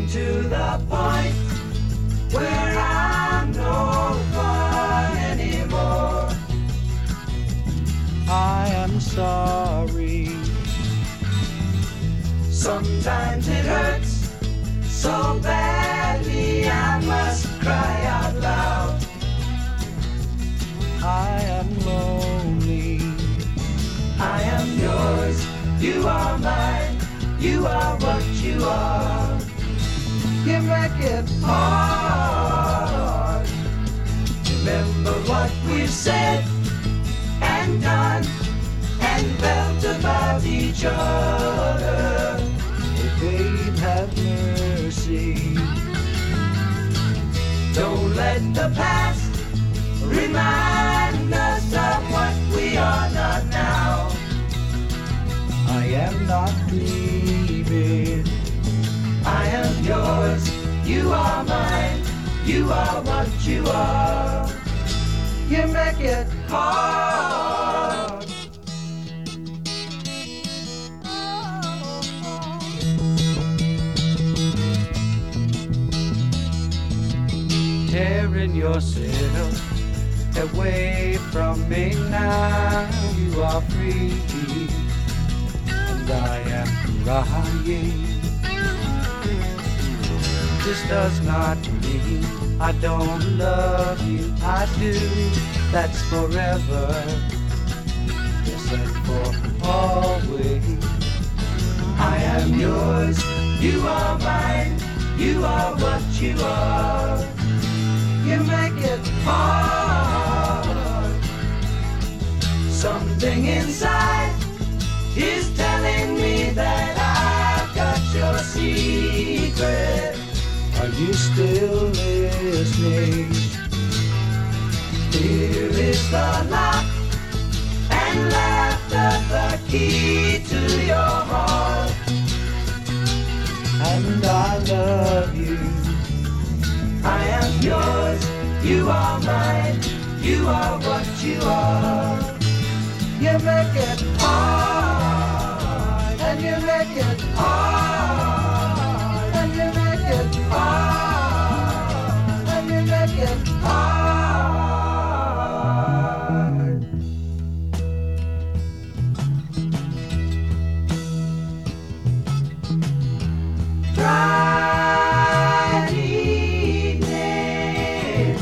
getting to the point where I'm no fun anymore. I am sorry. Sometimes it hurts so badly I must cry out loud. I am lonely. I am yours, you are mine, you are what you are. You make it hard. Remember what we've said and done and felt about each other. Oh, babe, have mercy. Don't let the past remind us of what we are not now. I am not grieving. I am yours, you are mine, you are what you are. You make it hard. Tearing yourself away from me now. You are free, and I am crying. This does not mean I don't love you. I do. That's forever. Yes, and for always. I am yours, you are mine, you are what you are. You make it hard. Something inside is telling me that I've got your secret. Are you still listening? Here is the lock and laughter, the key to your heart. And I love you. I am yours, you are mine, you are what you are. You make it hard, and you make it hard, and you make it hard, and you make it hard. Friday evening,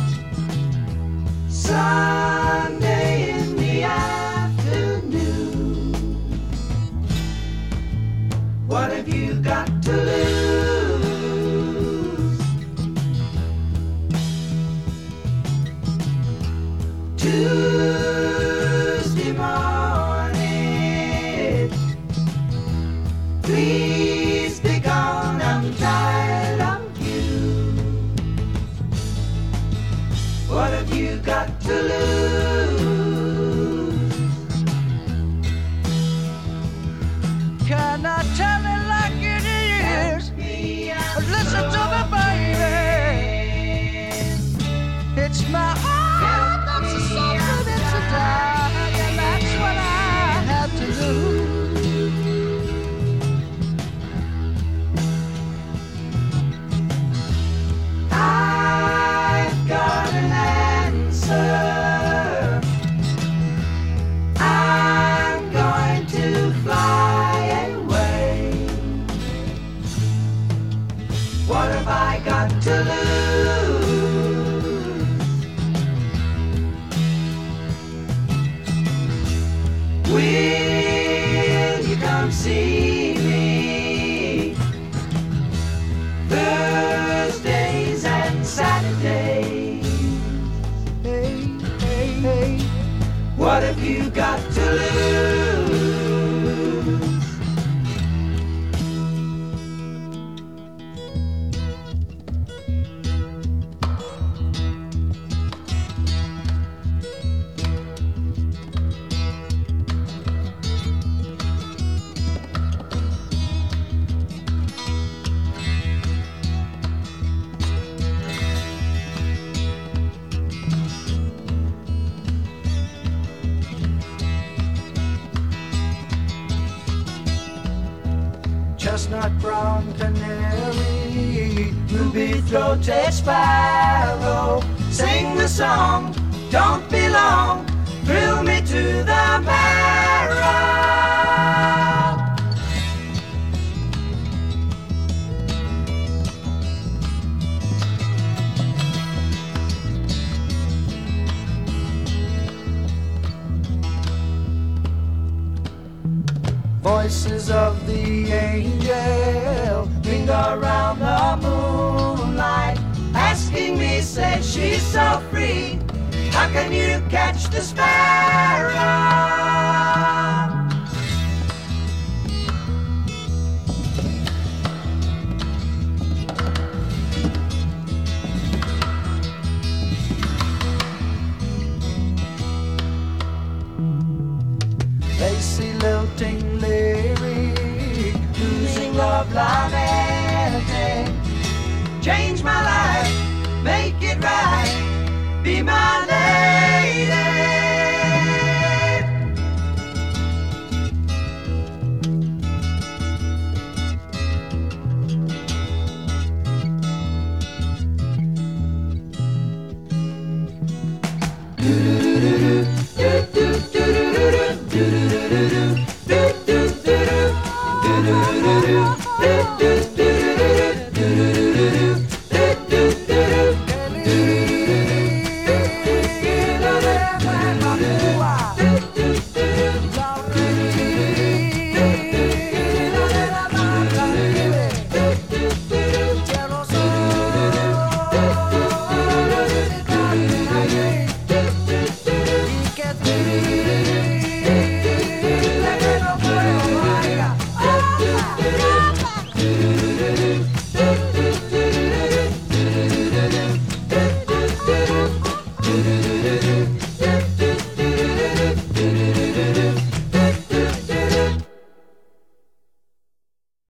Sunday in the afternoon. What have you got to lose? Tuesday morning, please be gone, I'm tired of you. What have you got to lose? Can I tell it like it is? Listen to me, baby. It's my heart that's a something, it's a die, and that's what I have to lose. I've got an answer. I'm going to fly away. What have I got to lose? Will you come see me Thursdays and Saturdays? Hey, hey, hey. What have you got to lose? Chestnut brown canary ruby-throated sparrow, sing the song, don't be long, thrill me to the marrow. Voices of the angel ring around the moonlight, asking me, say she's so free, how can you catch the sparrow? Lacy lilting lyric, losing love lamenting, change my life, make it right, be my lady.